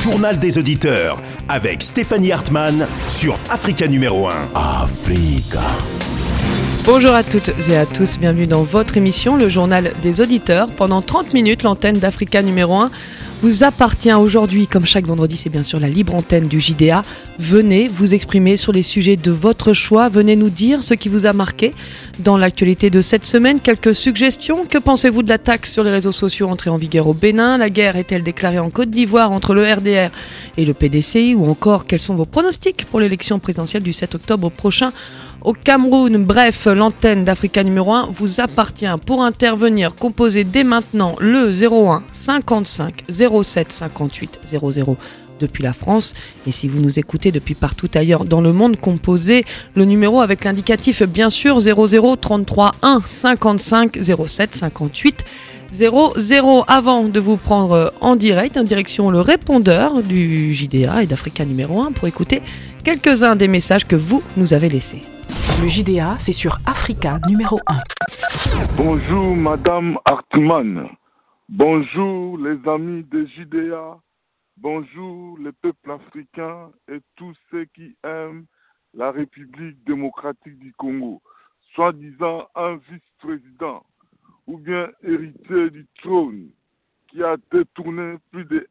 journal des auditeurs avec Stéphanie Hartmann sur Africa numéro 1. Africa. Bonjour à toutes et à tous, bienvenue dans votre émission, le journal des auditeurs. Pendant 30 minutes, l'antenne d'Africa numéro 1 vous appartient aujourd'hui. Comme chaque vendredi, c'est bien sûr la libre antenne du JDA. Venez vous exprimer sur les sujets de votre choix. Venez nous dire ce qui vous a marqué dans l'actualité de cette semaine. Quelques suggestions. Que pensez-vous de la taxe sur les réseaux sociaux entrée en vigueur au Bénin ? La guerre est-elle déclarée en Côte d'Ivoire entre le RDR et le PDCI ? Ou encore, quels sont vos pronostics pour l'élection présidentielle du 7 octobre prochain au Cameroun? Bref, l'antenne d'Africa numéro 1 vous appartient. Pour intervenir, composez dès maintenant le 01 55 07 58 00 depuis la France. Et si vous nous écoutez depuis partout ailleurs dans le monde, composez le numéro avec l'indicatif bien sûr 00 33 1 55 07 58 00. Avant de vous prendre en direct, en direction le répondeur du JDA et d'Africa numéro 1 pour écouter quelques-uns des messages que vous nous avez laissés. Le JDA, c'est sur Africa numéro 1. Bonjour Madame Hartmann. Bonjour les amis de JDA. Bonjour les peuples africains et tous ceux qui aiment la République démocratique du Congo. Soi-disant un vice-président ou bien héritier du trône qui a détourné plus de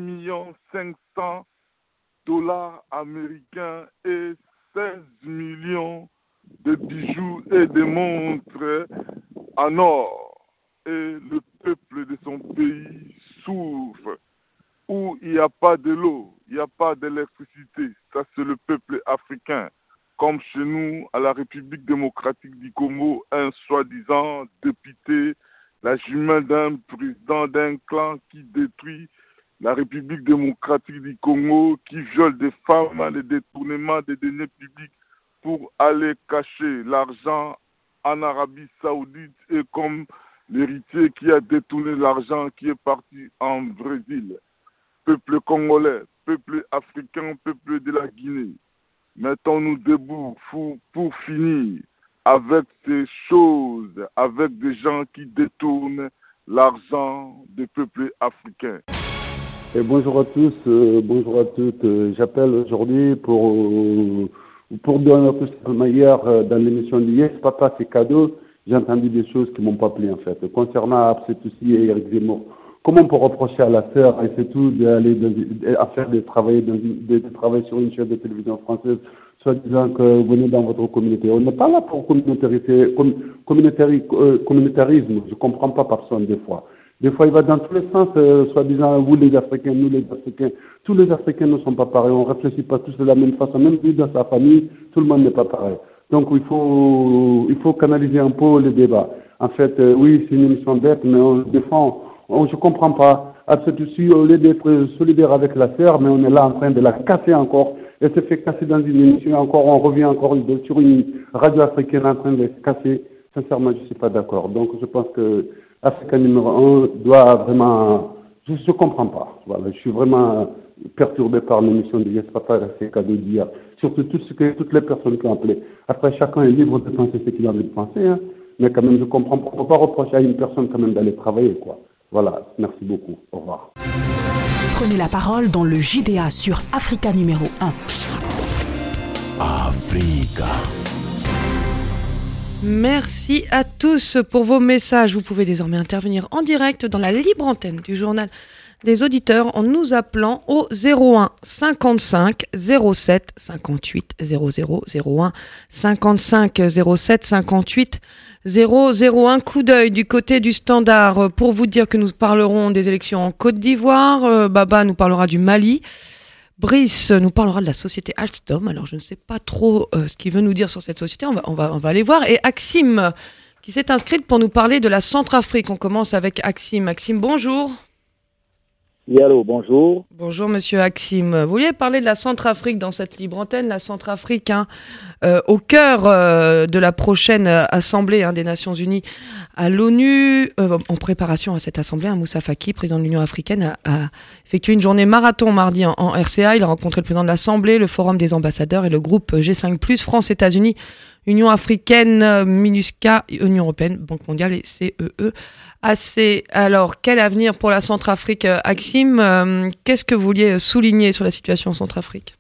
1,5 million américains et 16 millions de bijoux et de montres en or. Et le peuple de son pays souffre. Où il n'y a pas de l'eau, il n'y a pas d'électricité. Ça, c'est le peuple africain. Comme chez nous, à la République démocratique du Congo, un soi-disant député, la jumelle d'un président d'un clan qui détruit la République démocratique du Congo, qui viole des femmes, les détournements des deniers publics pour aller cacher l'argent en Arabie Saoudite, et comme l'héritier qui a détourné l'argent qui est parti en Brésil. Peuple congolais, peuple africain, peuple de la Guinée, mettons-nous debout pour finir avec ces choses, avec des gens qui détournent l'argent des peuples africains. Et bonjour à tous, bonjour à toutes. J'appelle aujourd'hui pour donner un peu de manière dans l'émission de Yes Papa c'est cadeau. J'ai entendu des choses qui m'ont pas plu en fait. Concernant Absetoussi et Eric Zemmour, comment on peut reprocher à la sœur et c'est tout d'aller à faire de travailler sur une chaîne de télévision française, soit disant que vous venez dans votre communauté. On n'est pas là pour communautarisme. Je comprends pas personne des fois. Des fois, il va dans tous les sens, soi-disant, vous les Africains, nous les Africains. Tous les Africains ne sont pas pareils, on ne réfléchit pas tous de la même façon. Même lui, dans sa famille, tout le monde n'est pas pareil. Donc, il faut canaliser un peu le débat. En fait, oui, c'est une émission bête, mais on le défend. Je comprends pas. Absetoussi, au lieu d'être solidaire avec la sœur, mais on est là en train de la casser encore. Elle se fait casser dans une émission encore, on revient encore sur une radio africaine en train de se casser. Sincèrement, je ne suis pas d'accord. Donc, je pense que Africa numéro 1 doit vraiment... Je ne comprends pas. Voilà, je suis vraiment perturbé par l'émission de Yes Papa c'est cadeau d'hier. Surtout toutes les personnes qui ont appelé. Après, chacun est libre de penser ce qu'il a envie de penser. Hein. Mais quand même, je comprends pas. On ne peut pas reprocher à une personne quand même d'aller travailler, quoi. Voilà, merci beaucoup. Au revoir. Prenez la parole dans le JDA sur Africa numéro 1. Africa. Merci à tous pour vos messages. Vous pouvez désormais intervenir en direct dans la libre antenne du journal des auditeurs en nous appelant au 01 55 07 58 00 01 55 07 58 001. Coup d'œil du côté du standard pour vous dire que nous parlerons des élections en Côte d'Ivoire. Baba nous parlera du Mali. Brice nous parlera de la société Alstom. Alors, je ne sais pas trop ce qu'il veut nous dire sur cette société. On va aller voir. Et Axime, qui s'est inscrite pour nous parler de la Centrafrique. On commence avec Axime. Axime, bonjour. Oui, allô, bonjour. Bonjour, monsieur Axime. Vous vouliez parler de la Centrafrique dans cette libre antenne. La Centrafrique, au cœur de la prochaine assemblée des Nations Unies à l'ONU. En préparation à cette assemblée, Moussa Faki, président de l'Union africaine, a effectué une journée marathon mardi en RCA. Il a rencontré le président de l'Assemblée, le Forum des ambassadeurs et le groupe G5+, France, États-Unis, Union africaine, MINUSCA, Union européenne, Banque mondiale et CEE. assez. Alors, quel avenir pour la Centrafrique, Axime? Qu'est-ce que vous vouliez souligner sur la situation en Centrafrique?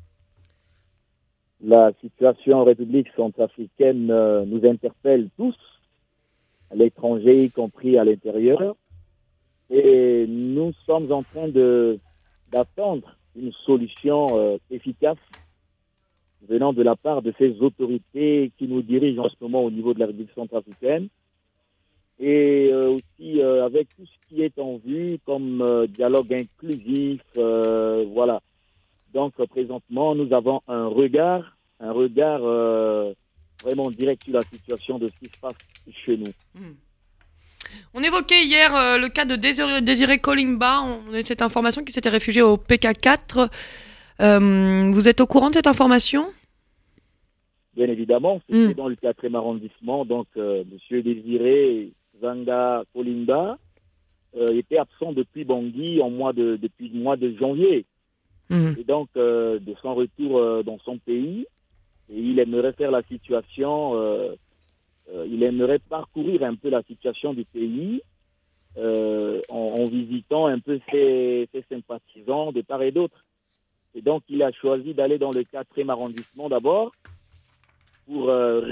La situation en République centrafricaine nous interpelle tous, à l'étranger, y compris à l'intérieur. Et nous sommes en train d'attendre une solution efficace venant de la part de ces autorités qui nous dirigent en ce moment au niveau de la République centrafricaine. Et aussi avec tout ce qui est en vue comme dialogue inclusif, voilà. Donc présentement, nous avons un regard vraiment direct sur la situation de ce qui se passe chez nous. On évoquait hier le cas de Désiré Kolingba. On a cette information qui s'était réfugié au PK4. Vous êtes au courant de cette information? Bien évidemment, c'était dans le 4e arrondissement. Donc, M. Désiré Zanga Kolingba était absent depuis Bangui depuis le mois de janvier. Et donc, de son retour dans son pays, et il aimerait faire la situation, il aimerait parcourir un peu la situation du pays en visitant un peu ses sympathisants de part et d'autre. Et donc, il a choisi d'aller dans le 4e arrondissement d'abord pour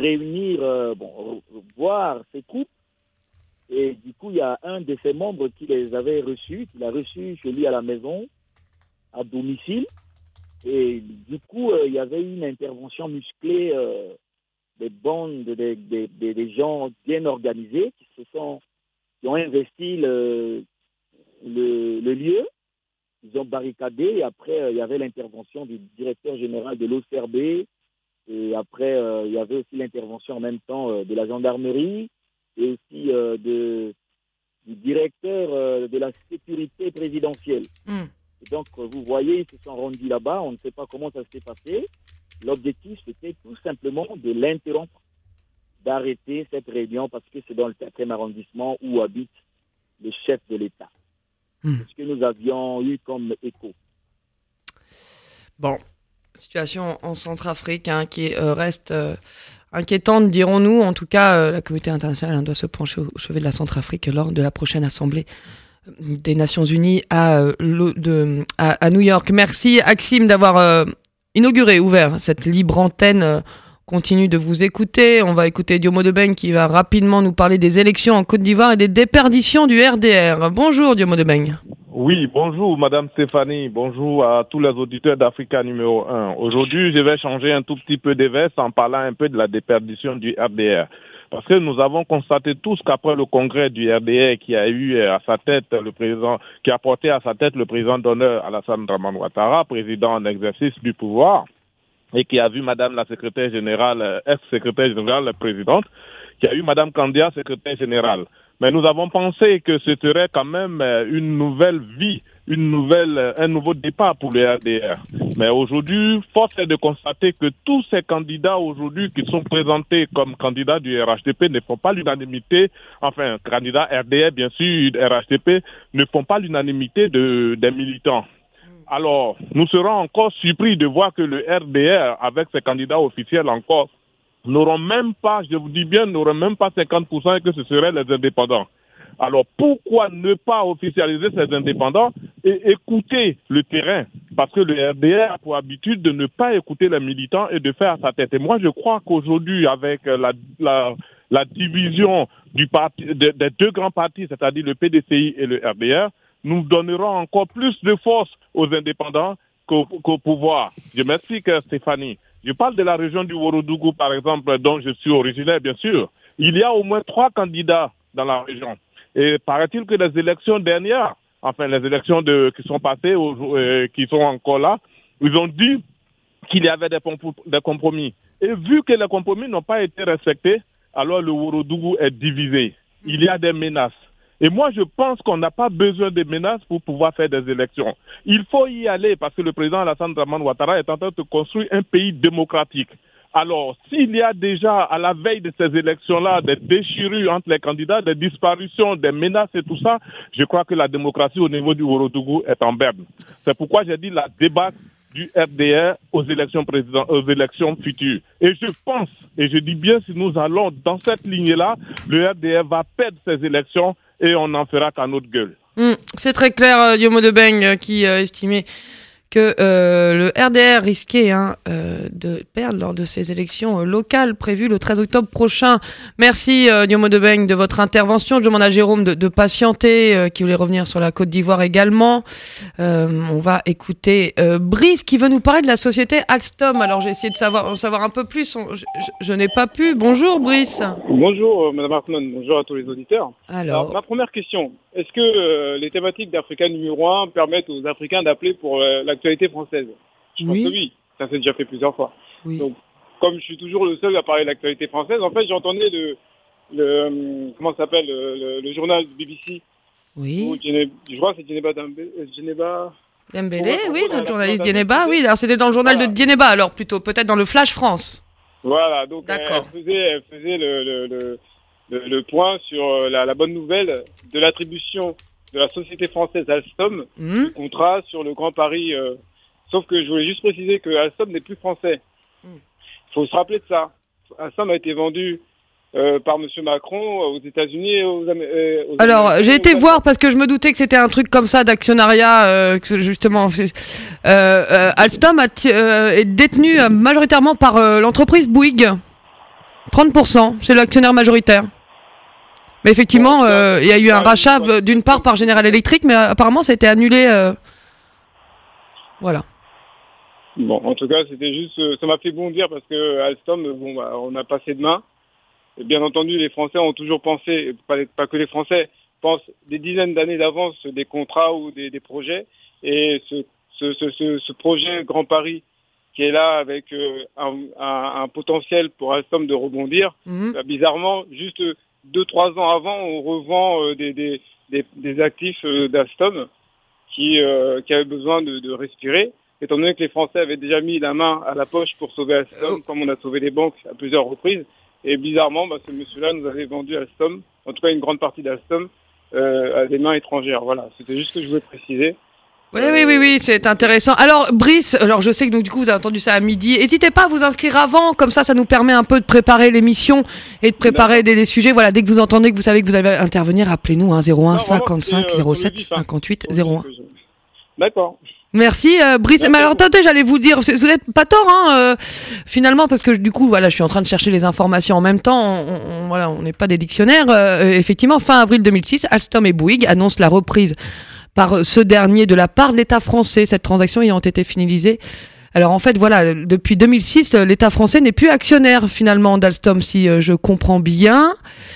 voir ses troupes. Et du coup, il y a un de ses membres qu'il a reçu chez lui à la maison, à domicile. Et du coup, il y avait une intervention musclée des bandes, des gens bien organisés qui ont investi le lieu. Ils ont barricadé et après, il y avait l'intervention du directeur général de l'OCRB. Et après, il y avait aussi l'intervention en même temps de la gendarmerie et aussi du directeur de la sécurité présidentielle. Et donc, vous voyez, ils se sont rendus là-bas. On ne sait pas comment ça s'est passé. L'objectif, c'était tout simplement de l'interrompre, d'arrêter cette réunion parce que c'est dans le 4e arrondissement où habite le chef de l'État. C'est ce que nous avions eu comme écho. Bon, situation en Centrafrique qui reste inquiétante, dirons-nous. En tout cas, la communauté internationale doit se pencher au chevet de la Centrafrique lors de la prochaine assemblée des Nations Unies à New York. Merci Axime d'avoir ouvert cette libre antenne. Continue de vous écouter. On va écouter Diomo Debeng qui va rapidement nous parler des élections en Côte d'Ivoire et des déperditions du RDR. Bonjour Diomo Debeng. Oui, bonjour Madame Stéphanie, bonjour à tous les auditeurs d'Africa numéro 1. Aujourd'hui, je vais changer un tout petit peu de veste en parlant un peu de la déperdition du RDR. Parce que nous avons constaté tous qu'après le congrès du RDR qui a eu à sa tête qui a porté à sa tête le président d'honneur Alassane Dramane Ouattara, président en exercice du pouvoir, et qui a vu Madame la secrétaire générale, ex-secrétaire générale, la présidente, qui a eu Madame Kandia, secrétaire générale. Mais nous avons pensé que ce serait quand même une nouvelle vie, un nouveau départ pour le RDR. Mais aujourd'hui, force est de constater que tous ces candidats aujourd'hui qui sont présentés comme candidats du RHDP ne font pas l'unanimité, enfin, candidats RDR, bien sûr, RHDP, ne font pas l'unanimité des militants. Alors, nous serons encore surpris de voir que le RDR, avec ses candidats officiels encore, n'auront même pas, je vous dis bien, n'auront même pas 50% et que ce seraient les indépendants. Alors, pourquoi ne pas officialiser ces indépendants et écouter le terrain? Parce que le RDR a pour habitude de ne pas écouter les militants et de faire sa tête. Et moi, je crois qu'aujourd'hui, avec la division des deux grands partis, c'est-à-dire le PDCI et le RDR, nous donnerons encore plus de force aux indépendants qu'au pouvoir. Je m'explique, Stéphanie. Je parle de la région du Ourodougou, par exemple, dont je suis originaire, bien sûr. Il y a au moins 3 candidats dans la région. Et paraît-il que les élections dernières, enfin les élections qui sont passées, qui sont encore là, ils ont dit qu'il y avait des compromis. Et vu que les compromis n'ont pas été respectés, alors le Ourodougou est divisé. Il y a des menaces. Et moi, je pense qu'on n'a pas besoin de menaces pour pouvoir faire des élections. Il faut y aller parce que le président Alassane Dramane Ouattara est en train de construire un pays démocratique. Alors, s'il y a déjà, à la veille de ces élections-là, des déchirures entre les candidats, des disparitions, des menaces et tout ça, je crois que la démocratie au niveau du Ourodougou est en berne. C'est pourquoi j'ai dit la débat du RDR aux élections futures. Et je pense, et je dis bien, si nous allons dans cette lignée-là, le RDR va perdre ces élections et on n'en fera qu'à notre gueule. C'est très clair, Diomo Debeng, qui estimait que le RDR risquait de perdre lors de ces élections locales prévues le 13 octobre prochain. Merci Diomo Debeng de votre intervention. Je demande à Jérôme de patienter, qui voulait revenir sur la Côte d'Ivoire également. On va écouter Brice qui veut nous parler de la société Alstom. Alors j'ai essayé de savoir un peu plus. Je n'ai pas pu. Bonjour Brice. Bonjour Madame Hartmann, bonjour à tous les auditeurs. Alors ma première question, est-ce que les thématiques d'Africa numéro 1 permettent aux Africains d'appeler pour l'actualité française? Je pense que oui, ça s'est déjà fait plusieurs fois. Oui. Donc, comme je suis toujours le seul à parler de l'actualité française, en fait, j'entendais comment ça s'appelle, le journal du BBC. Oui. Je crois que c'est Djeneba Dembélé, oui, notre journaliste Dieneba, oui. Alors c'était dans le journal de Dieneba, alors plutôt, peut-être dans le Flash France. Voilà, donc D'accord. elle faisait le point sur la bonne nouvelle de l'attribution de la société française Alstom du contrat sur le Grand Paris. Sauf que je voulais juste préciser que Alstom n'est plus français. Il faut se rappeler de ça. Alstom a été vendu par M. Macron aux États-Unis et aux Alors, j'ai été voir parce que je me doutais que c'était un truc comme ça d'actionnariat, que justement, Alstom est détenu majoritairement par l'entreprise Bouygues. 30%, c'est l'actionnaire majoritaire. Mais effectivement, il y a eu un rachat d'une part par General Electric, mais apparemment ça a été annulé. Voilà. Bon, en tout cas, c'était juste, ça m'a fait bondir parce que Alstom, on a passé de main. Et bien entendu, les Français ont toujours pensé, pas que les Français, pensent des dizaines d'années d'avance des contrats ou des projets. Et ce projet Grand Paris qui est là avec un potentiel pour Alstom de rebondir, bizarrement, juste 2-3 ans avant, on revend des actifs d'Alstom qui avaient besoin de respirer. Étant donné que les Français avaient déjà mis la main à la poche pour sauver Alstom, comme on a sauvé les banques à plusieurs reprises. Et bizarrement, ce monsieur-là nous avait vendu Alstom, en tout cas une grande partie d'Alstom, à des mains étrangères. Voilà, c'était juste ce que je voulais préciser. Oui, c'est intéressant. Alors, Brice, je sais que donc du coup vous avez entendu ça à midi. N'hésitez pas à vous inscrire avant, comme ça nous permet un peu de préparer l'émission et de préparer des sujets. Voilà, dès que vous entendez que vous savez que vous allez intervenir, appelez-nous 01 55 07 58 01. D'accord. Merci Brice. Mais alors attendez, j'allais vous dire, vous n'avez pas tort finalement, parce que du coup je suis en train de chercher les informations en même temps. On n'est pas des dictionnaires. Effectivement, fin avril 2006, Alstom et Bouygues annoncent la reprise par ce dernier de la part de l'État français, cette transaction ayant été finalisée. Alors en fait, voilà, depuis 2006, l'État français n'est plus actionnaire finalement d'Alstom, si je comprends bien.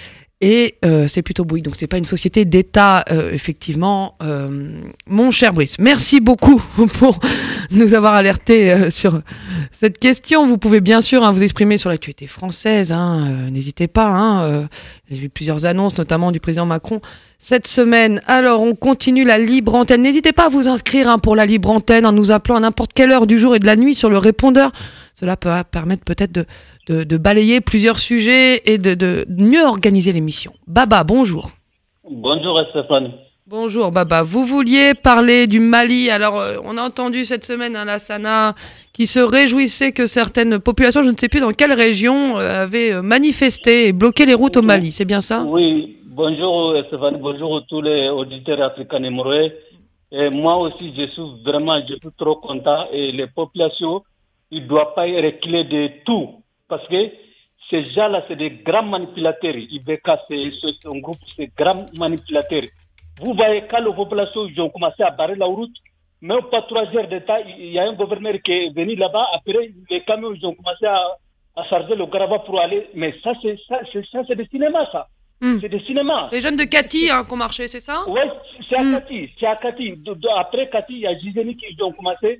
Et c'est plutôt Bouygues, donc c'est pas une société d'État, effectivement. Mon cher Brice, merci beaucoup pour nous avoir alertés sur cette question. Vous pouvez bien sûr vous exprimer sur l'actualité française, n'hésitez pas. Il y a eu plusieurs annonces, notamment du président Macron cette semaine. Alors, on continue la libre antenne. N'hésitez pas à vous inscrire pour la libre antenne en nous appelant à n'importe quelle heure du jour et de la nuit sur le répondeur. Cela peut permettre peut-être de balayer plusieurs sujets et de mieux organiser l'émission. Baba, bonjour. Bonjour Stéphane. Bonjour Baba. Vous vouliez parler du Mali. Alors, on a entendu cette semaine Lassana qui se réjouissait que certaines populations, je ne sais plus dans quelle région, avaient manifesté et bloqué les routes au Mali. C'est bien ça? Oui. Bonjour Stéphane, bonjour tous les auditeurs africains numéro. Et moi aussi, je suis trop content. Et les populations, ils ne doivent pas reculer de tout. Parce que ces gens-là, c'est des grands manipulateurs. IBK, c'est un groupe, c'est grands manipulateurs. Vous voyez, quand les populations ils ont commencé à barrer la route, même pas 3 heures de temps, il y a un gouverneur qui est venu là-bas. Après, les camions, ils ont commencé à charger le gravat pour aller. Mais ça, c'est du cinéma, ça. C'est des cinémas. Les jeunes de Cathy qui ont marché, c'est ça? Oui, c'est à Cathy. Après Cathy, il y a Gisèle qui ont commencé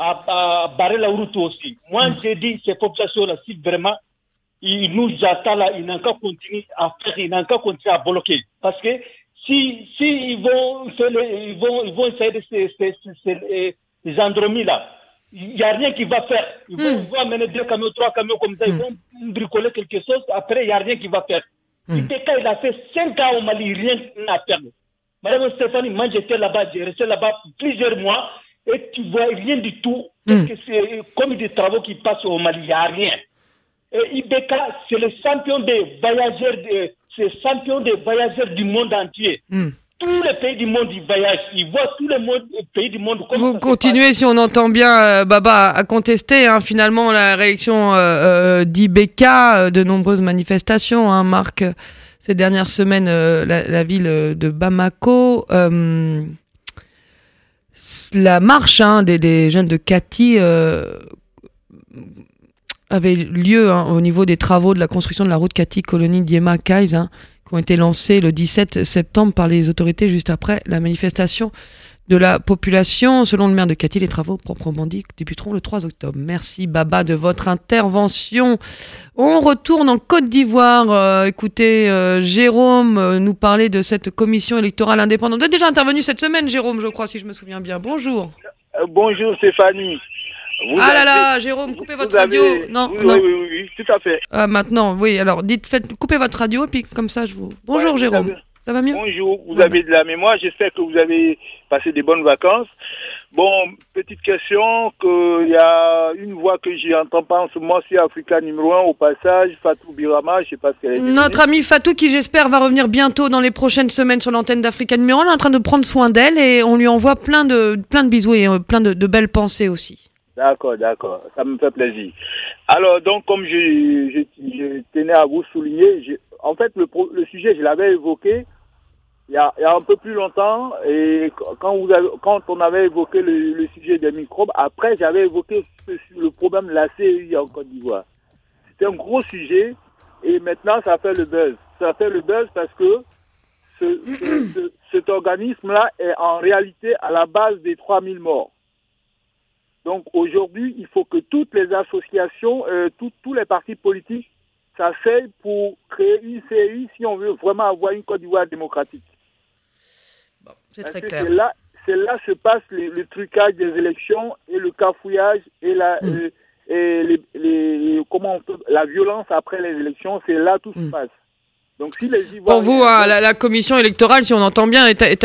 à barrer la route aussi. Moi, j'ai dit, ces populations-là, si vraiment ils nous attendent là, ils n'ont qu'à continuer à faire, ils n'ont qu'à continuer à bloquer. Parce que si ils vont essayer de ces endromies-là, il n'y a rien qui va faire. Ils vont amener 2 camions, 3 camions comme ça, ils vont bricoler quelque chose, après il n'y a rien qui va faire. IPK, il a fait 5 ans au Mali, rien n'a perdu. Madame Stéphanie, moi j'étais là-bas, j'ai resté là-bas plusieurs mois, et tu vois rien du tout. Que c'est comme des travaux qui passent au Mali, il n'y a rien. Ibeka, c'est le champion des voyageurs du monde entier. Tous les pays du monde, ils voyagent. Ils voient tous les pays du monde. Vous continuez, si on entend bien, Baba, à contester finalement la réélection d'Ibeka. De nombreuses manifestations marquent ces dernières semaines la ville de Bamako. La marche des jeunes de Kati avait lieu au niveau des travaux de la construction de la route Kati-Colonie-Diema-Kais, qui ont été lancés le 17 septembre par les autorités juste après la manifestation de la population. Selon le maire de Kati, les travaux proprement dit débuteront le 3 octobre. Merci Baba de votre intervention. On retourne en Côte d'Ivoire. Écoutez, Jérôme nous parlait de cette commission électorale indépendante. Vous êtes déjà intervenu cette semaine, Jérôme, je crois, si je me souviens bien. Bonjour. Bonjour Stéphanie. Jérôme, coupez votre radio. Non. Oui, tout à fait. Maintenant, oui, alors coupez votre radio et puis comme ça je vous... Bonjour Jérôme, ça va mieux? Bonjour, vous avez de la mémoire, j'espère que vous avez passé des bonnes vacances. Bon, petite question, qu'il y a une voix que j'entends pas en ce moment, c'est Africa numéro 1, au passage, Fatou Birama, je sais pas ce qu'elle est. Notre amie Fatou, qui j'espère va revenir bientôt dans les prochaines semaines sur l'antenne d'Africa numéro 1, elle est en train de prendre soin d'elle et on lui envoie plein de bisous et plein de belles pensées aussi. D'accord, ça me fait plaisir. Alors, donc, comme je tenais à vous souligner, en fait, le sujet, je l'avais évoqué il y a un peu plus longtemps, et quand on avait évoqué le sujet des microbes, après, j'avais évoqué le problème de la CEI en Côte d'Ivoire. C'était un gros sujet, et maintenant, ça fait le buzz. Ça fait le buzz parce que cet organisme-là est en réalité à la base des 3000 morts. Donc aujourd'hui, il faut que toutes les associations, tous les partis politiques s'asseyent pour créer une CEI si on veut vraiment avoir une Côte d'Ivoire démocratique. Bon, c'est très clair. C'est là se passe le trucage des élections et le cafouillage et la violence après les élections. C'est là tout se passe. Donc, si les Ivoiriens... Pour vous, la commission électorale, si on entend bien, est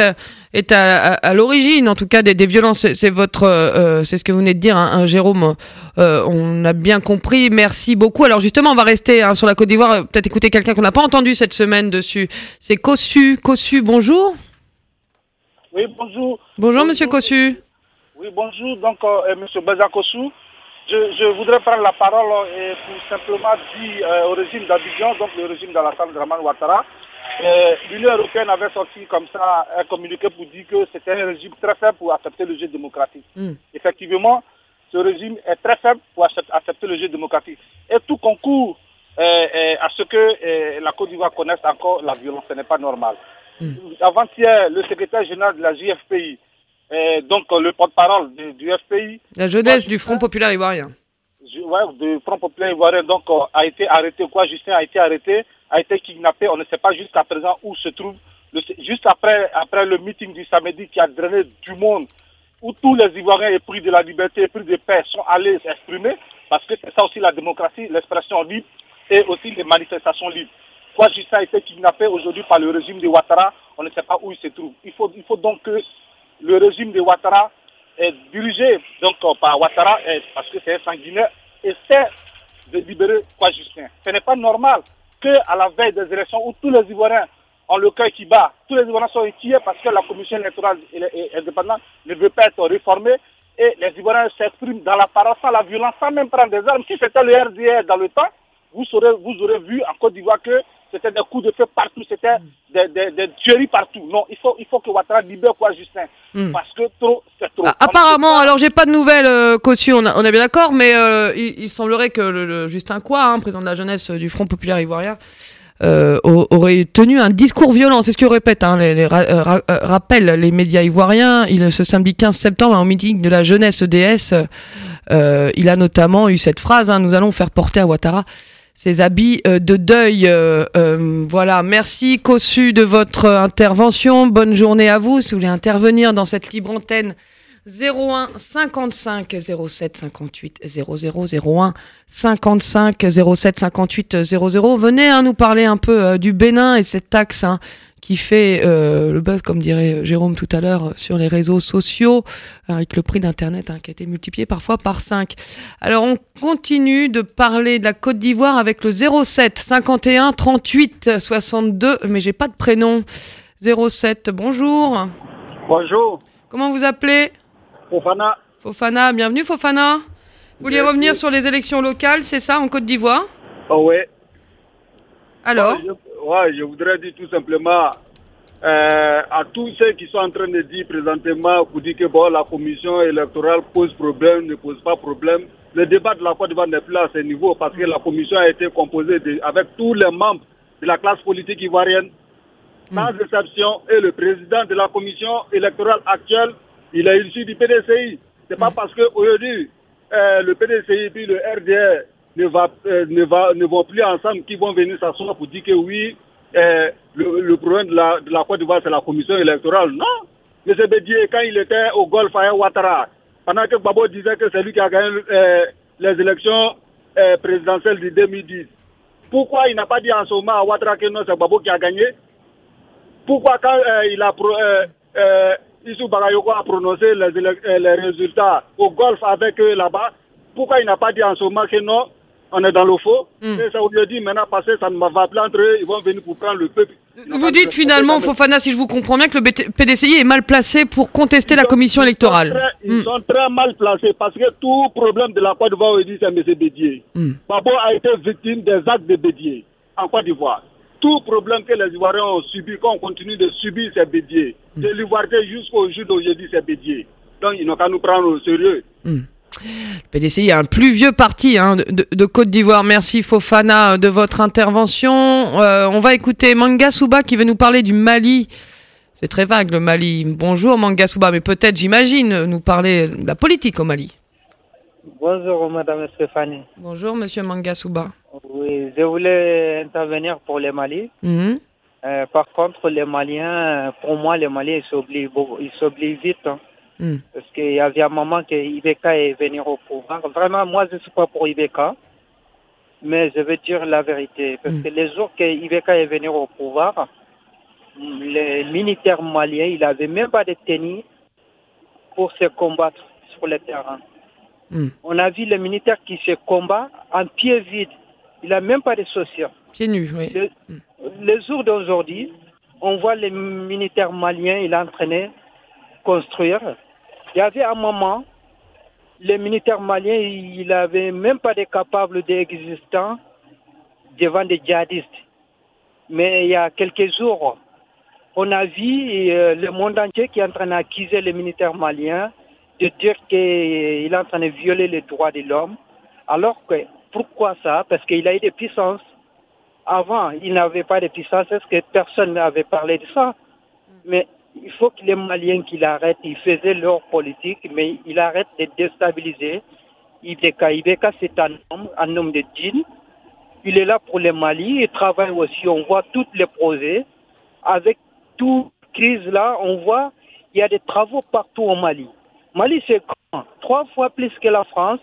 à l'origine, en tout cas, des violences. C'est ce que vous venez de dire, Jérôme. On a bien compris. Merci beaucoup. Alors justement, on va rester sur la Côte d'Ivoire. Peut-être écouter quelqu'un qu'on n'a pas entendu cette semaine dessus. C'est Kossu. Kossu, bonjour. Oui, bonjour. Bonjour, monsieur Kossu. Oui, bonjour. Donc, monsieur Baza Kossu. Je voudrais prendre la parole pour simplement dire au régime d'Abidjan, donc le régime d'Alassane Dramane Ouattara, l'Union européenne avait sorti comme ça un communiqué pour dire que c'était un régime très faible pour accepter le jeu démocratique. Effectivement, ce régime est très faible pour accepter le jeu démocratique. Et tout concourt à ce que la Côte d'Ivoire connaisse encore la violence. Ce n'est pas normal. Avant-hier, le secrétaire général de la JFPI, donc le porte-parole du FPI, la jeunesse du Front Populaire Ivoirien, du Front Populaire Ivoirien, donc a été arrêté. Justin a été arrêté, a été kidnappé. On ne sait pas jusqu'à présent où se trouve. Juste après le meeting du samedi qui a drainé du monde, où tous les Ivoiriens épris de la liberté, épris de paix sont allés s'exprimer, parce que c'est ça aussi la démocratie, l'expression libre et aussi les manifestations libres. Justin a été kidnappé aujourd'hui par le régime de Ouattara. On ne sait pas où il se trouve. Il faut donc que le régime de Ouattara est dirigé donc par Ouattara parce que c'est un sanguinaire, essaie de libérer Justin. Ce n'est pas normal qu'à la veille des élections où tous les Ivoiriens ont le cœur qui bat, tous les Ivoiriens sont inquiets parce que la commission électorale indépendante ne veut pas être réformée et les Ivoiriens s'expriment dans la parole sans la violence, sans même prendre des armes. Si c'était le RDR dans le temps, vous aurez vu en Côte d'Ivoire que c'était des coups de feu partout, c'était des tueries partout. Non, il faut que Ouattara libère Justin. Parce que c'est trop. Apparemment, alors j'ai pas de nouvelles, Kossu, on est bien d'accord, mais il semblerait que le Justin Kouah, président de la jeunesse du Front Populaire Ivoirien, aurait tenu un discours violent. C'est ce que répètent rappellent les médias ivoiriens. Ce samedi 15 septembre, en meeting de la jeunesse EDS, il a notamment eu cette phrase, nous allons faire porter à Ouattara ses habits de deuil. Voilà, merci Kossu de votre intervention. Bonne journée à vous. Si vous voulez intervenir dans cette libre antenne, 01 55 07 58 00 01 55 07 58 00. Venez nous parler un peu du Bénin et cette taxe qui fait le buzz, comme dirait Jérôme tout à l'heure, sur les réseaux sociaux, avec le prix d'Internet qui a été multiplié parfois par 5. Alors on continue de parler de la Côte d'Ivoire avec le 07 51 38 62, mais j'ai pas de prénom. 07, bonjour. Bonjour. Comment vous appelez? Fofana. Fofana, bienvenue Fofana. Vous vouliez revenir sur les élections locales, c'est ça, en Côte d'Ivoire? Oh oui. Alors? Je voudrais dire tout simplement à tous ceux qui sont en train de dire présentement, pour dire que bon, la commission électorale pose problème, ne pose pas problème. Le débat de la Côte d'Ivoire n'est plus à ce niveau parce que la commission a été composée avec tous les membres de la classe politique ivoirienne, sans exception, et le président de la commission électorale actuelle, il est issu du PDCI. C'est pas parce qu'aujourd'hui, le PDCI et puis le RDR ne vont plus ensemble qu'ils vont venir s'asseoir pour dire que oui, le problème de la Côte d'Ivoire, c'est la commission électorale. Non. M. Bédié, quand il était au Golfe à Ouattara, pendant que Gbagbo disait que c'est lui qui a gagné les élections présidentielles de 2010, pourquoi il n'a pas dit en ce moment à Ouattara que non, c'est Gbagbo qui a gagné? Pourquoi quand Issou Bagayoko a prononcé les résultats au Golfe avec eux là-bas, pourquoi il n'a pas dit en ce moment que non, on est dans le faux? Et ça lui a dit maintenant, parce que ça ne va plus entre eux, ils vont venir pour prendre le peuple. Vous dites finalement, Fofana, si je vous comprends bien, que le PDCI est mal placé pour contester la commission électorale. Ils sont très mal placés parce que tout problème de la Côte d'Ivoire, c'est M. Bédié. Gbagbo a été victime des actes de Bédié en Côte d'Ivoire. Tout problème que les Ivoiriens ont subi, qu'on continue de subir, c'est Bédié. De l'Ivoirien jusqu'au jour d'aujourd'hui, c'est Bédié. Donc, ils n'ont qu'à nous prendre au sérieux. Le PDCI est un plus vieux parti de Côte d'Ivoire. Merci Fofana de votre intervention. On va écouter Manga Souba qui veut nous parler du Mali. C'est très vague le Mali. Bonjour Manga Souba, mais peut-être, j'imagine, nous parler de la politique au Mali. Bonjour Madame Stéphanie. Bonjour Monsieur Manga Souba. Oui, je voulais intervenir pour les Mali. Par contre, les Maliens, pour moi, les Maliens, ils s'oublient vite. Parce qu'il y avait un moment que Ibeka est venu au pouvoir. Vraiment, moi, je ne suis pas pour Ibeka. Mais je veux dire la vérité. Parce que les jours que Ibeka est venu au pouvoir, les militaires maliens, il n'avait même pas de tenue pour se combattre sur le terrain. On a vu les militaires qui se combattent en pied vide. Il n'a même pas de chaussures. Pieds nus, oui. Le jour d'aujourd'hui, on voit les militaires maliens, il a entraîné construire. Il y avait un moment, les militaires maliens, il n'avait même pas de capables d'existants devant des djihadistes. Mais il y a quelques jours, on a vu le monde entier qui est en train d'accuser les militaires maliens de dire qu'il est en train de violer les droits de l'homme. Alors que, pourquoi ça? Parce qu'il a eu des puissances. Avant, il n'avait pas de puissance, parce que personne n'avait parlé de ça. Mais il faut que les Maliens qu'ils arrêtent, ils faisaient leur politique, mais ils arrêtent de déstabiliser. Ibeka, c'est un homme de djinn. Il est là pour les Mali, il travaille aussi, on voit tous les projets. Avec toute crise là, on voit il y a des travaux partout au Mali. Mali, c'est grand, 3 fois plus que la France.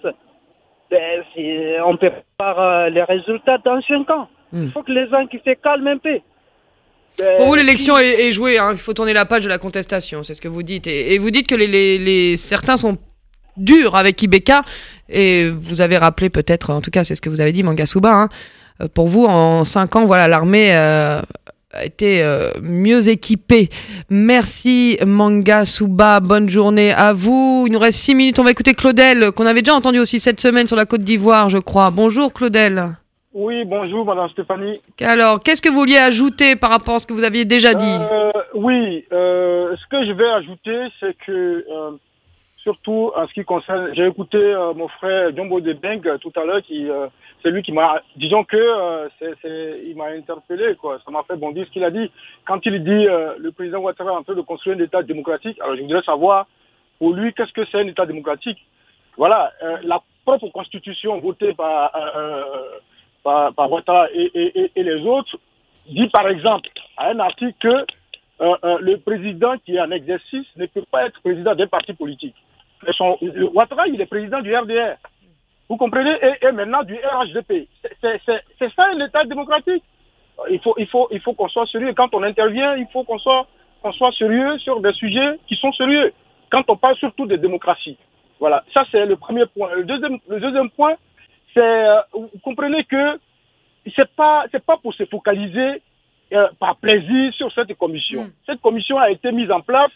On peut voir les résultats dans 5 ans. Il faut que les gens qui se calment un peu. Pour vous, l'élection est jouée. Il faut tourner la page de la contestation. C'est ce que vous dites. Et vous dites que certains sont durs avec Ibeka. Et vous avez rappelé peut-être, en tout cas, c'est ce que vous avez dit, Manga Souba. Pour vous, en 5 ans, voilà, l'armée a été mieux équipée. Merci Manga Souba. Bonne journée à vous. Il nous reste 6 minutes. On va écouter Claudel, qu'on avait déjà entendu aussi cette semaine sur la Côte d'Ivoire, je crois. Bonjour Claudel. Oui, bonjour Madame Stéphanie. Alors, qu'est-ce que vous vouliez ajouter par rapport à ce que vous aviez déjà dit? Oui, ce que je vais ajouter, c'est que, surtout en ce qui concerne, j'ai écouté mon frère Jumbo de Beng tout à l'heure, c'est lui qui m'a, disons que il m'a interpellé, quoi. Ça m'a fait bondir ce qu'il a dit. Quand il dit le président Ouattara est en train de construire un État démocratique, alors je voudrais savoir, pour lui, qu'est-ce que c'est un État démocratique? Voilà, la propre constitution votée par Ouattara et les autres dit par exemple à un article que le président qui est en exercice ne peut pas être président d'un parti politique. Ouattara, il est président du RDR. Vous comprenez? Et maintenant du RHDP. C'est ça un État démocratique. il faut qu'on soit sérieux. Quand on intervient, il faut qu'on soit sérieux sur des sujets qui sont sérieux. Quand on parle surtout de démocratie. Voilà, ça c'est le premier point. Le deuxième point, c'est vous comprenez que c'est pas pour se focaliser par plaisir sur cette commission. Cette commission a été mise en place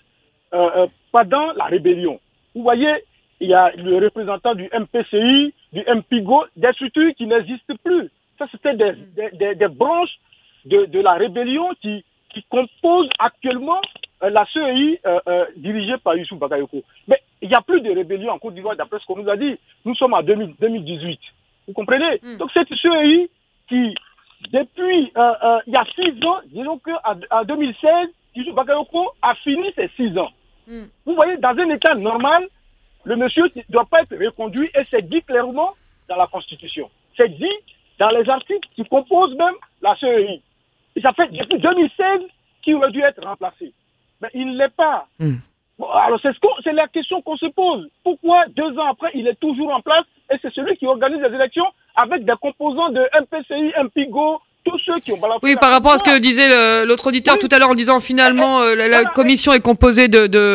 pendant la rébellion. Vous voyez, il y a le représentant du MPCI, du MPIGO, des structures qui n'existent plus. Ça, c'était des branches de la rébellion qui composent actuellement la CEI dirigée par Youssouf Bakayoko. Mais il n'y a plus de rébellion en Côte d'Ivoire, d'après ce qu'on nous a dit. Nous sommes en 2018. Vous comprenez? Donc cette CEI qui, depuis il y a 6 ans, disons qu'en 2016, Youssouf Bakayoko a fini ses 6 ans. Vous voyez, dans un état normal, le monsieur ne doit pas être reconduit et c'est dit clairement dans la Constitution. C'est dit dans les articles qui composent même la CEI. Et ça fait depuis 2016 qu'il aurait dû être remplacé. Mais il ne l'est pas. Bon, alors c'est la question qu'on se pose. Pourquoi 2 ans après, il est toujours en place et c'est celui qui organise les élections avec des composants de MPCI, MPIGO, tous ceux qui ont balancé. Oui, par rapport à ce que disait l'autre auditeur tout à l'heure en disant finalement la commission est composée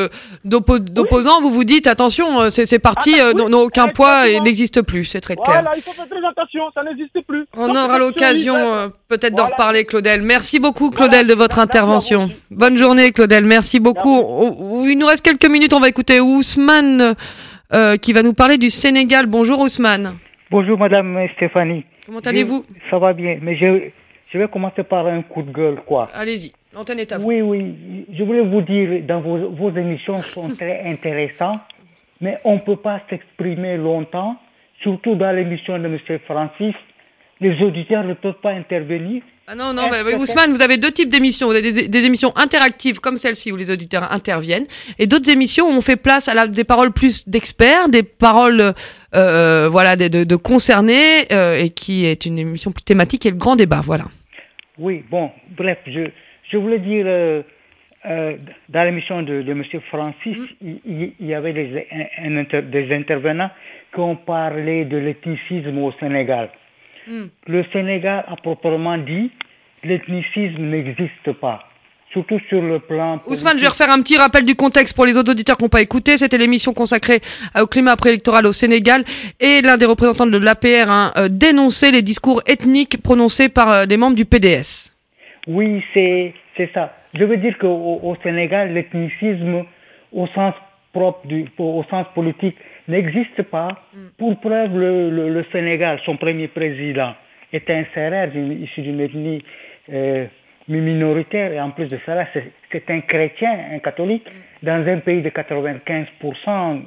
d'opposants, vous vous dites attention, ces partis n'ont aucun poids et n'existent plus, c'est très clair. Voilà, il faut faire très attention, ça n'existe plus. On aura l'occasion peut-être d'en reparler, Claudel. Merci beaucoup, Claudel, de votre intervention. Bonne journée, Claudel, merci beaucoup. Il nous reste quelques minutes, on va écouter Ousmane qui va nous parler du Sénégal. Bonjour Ousmane. Bonjour Madame Stéphanie. Comment allez-vous? Ça va bien, mais je vais commencer par un coup de gueule, quoi. Allez-y, l'antenne est à vous. Oui, je voulais vous dire, dans vos émissions sont très intéressantes, mais on ne peut pas s'exprimer longtemps, surtout dans l'émission de M. Francis. Les auditeurs ne peuvent pas intervenir. Ah non, Ousmane, vous avez 2 types d'émissions. Vous avez des émissions interactives comme celle-ci où les auditeurs interviennent et d'autres émissions où on fait place à des paroles plus d'experts, des paroles de concernés et qui est une émission plus thématique et le grand débat, voilà. Oui, bon, bref, je voulais dire dans l'émission de M. Francis, il y avait des intervenants qui ont parlé de l'ethnicisme au Sénégal. Le Sénégal, à proprement dit, l'ethnicisme n'existe pas, surtout sur le plan politique. Ousmane, je vais refaire un petit rappel du contexte pour les autres auditeurs qui n'ont pas écouté. C'était l'émission consacrée au climat préélectoral au Sénégal et l'un des représentants de l'APR dénonçait les discours ethniques prononcés par des membres du PDS. Oui, c'est ça. Je veux dire qu'au Sénégal, l'ethnicisme au sens propre, au sens politique, n'existe pas. Pour preuve, le Sénégal, son premier président, est un Sérère issu d'une ethnie minoritaire, et en plus de cela, c'est un chrétien, un catholique, dans un pays de 95%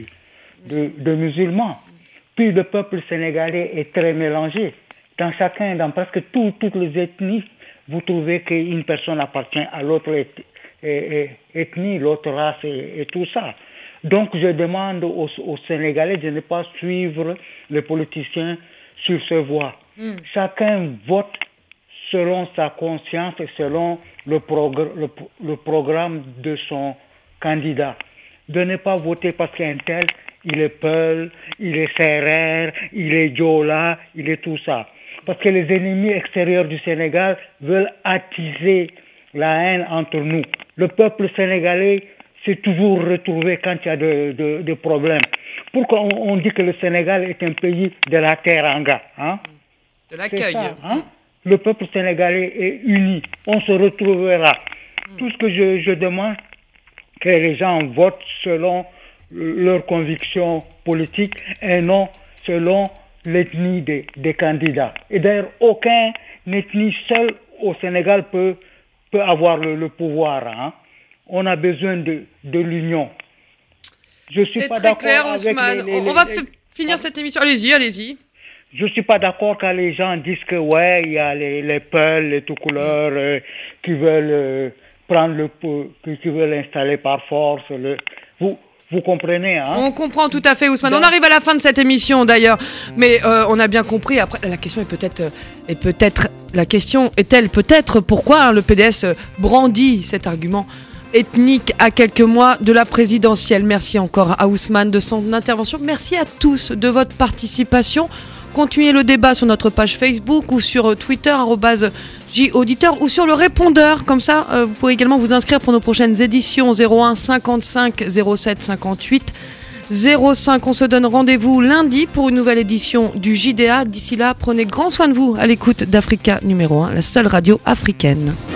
de musulmans. Puis le peuple sénégalais est très mélangé. Dans presque toutes les ethnies, vous trouvez qu'une personne appartient à l'autre ethnie, l'autre race et tout ça. Donc je demande aux Sénégalais de ne pas suivre les politiciens sur ce voie. Chacun vote selon sa conscience et selon le programme de son candidat. De ne pas voter parce qu'un tel, il est Peul, il est Sérère, il est Diola, il est tout ça. Parce que les ennemis extérieurs du Sénégal veulent attiser la haine entre nous. Le peuple sénégalais s'est toujours retrouvé quand il y a de problèmes. Pourquoi on dit que le Sénégal est un pays de la teranga, hein? De l'accueil. Le peuple sénégalais est uni. On se retrouvera. Tout ce que je demande, que les gens votent selon leurs convictions politiques et non selon l'ethnie des candidats. Et d'ailleurs, aucune ethnie seule au Sénégal peut avoir le pouvoir, hein? On a besoin de l'union. C'est très clair, Ousmane. On va finir cette émission. Allez-y. Je suis pas d'accord quand les gens disent que il y a les Peuls, les tout couleurs qui veulent prendre qui veulent installer par force Vous comprenez, hein? On comprend tout à fait, Ousmane. On arrive à la fin de cette émission, d'ailleurs. Mais on a bien compris. Après, la question est-elle peut-être pourquoi le PDS brandit cet argument ethnique à quelques mois de la présidentielle. Merci encore à Ousmane de son intervention. Merci à tous de votre participation. Continuez le débat sur notre page Facebook ou sur Twitter, dis auditeur ou sur le répondeur. Comme ça, vous pouvez également vous inscrire pour nos prochaines éditions 01 55 07 58 05. On se donne rendez-vous lundi pour une nouvelle édition du JDA. D'ici là, prenez grand soin de vous à l'écoute d'Africa numéro 1, la seule radio africaine.